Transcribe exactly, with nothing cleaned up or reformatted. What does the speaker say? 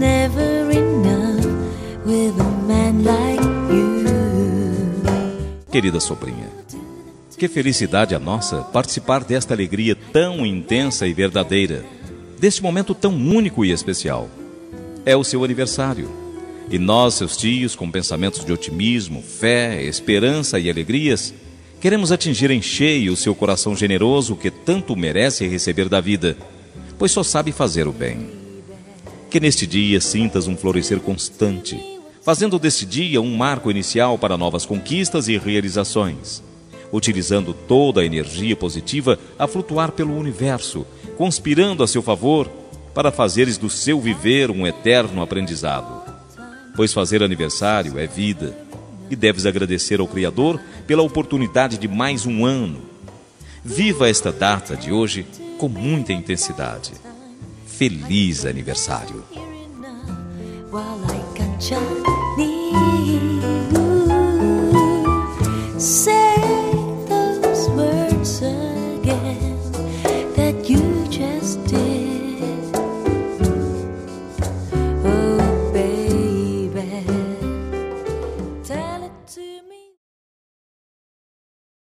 never enough with a man like you. Querida sobrinha, que felicidade a nossa participar desta alegria tão intensa e verdadeira, deste momento tão único e especial. É o seu aniversário, e nós, seus tios, com pensamentos de otimismo, fé, esperança e alegrias, queremos atingir em cheio o seu coração generoso que tanto merece receber da vida, pois só sabe fazer o bem. Que neste dia sintas um florescer constante, fazendo deste dia um marco inicial para novas conquistas e realizações, utilizando toda a energia positiva a flutuar pelo universo, conspirando a seu favor para fazeres do seu viver um eterno aprendizado. Pois fazer aniversário é vida, e deves agradecer ao Criador pela oportunidade de mais um ano. Viva esta data de hoje com muita intensidade. Feliz aniversário! While I got you near.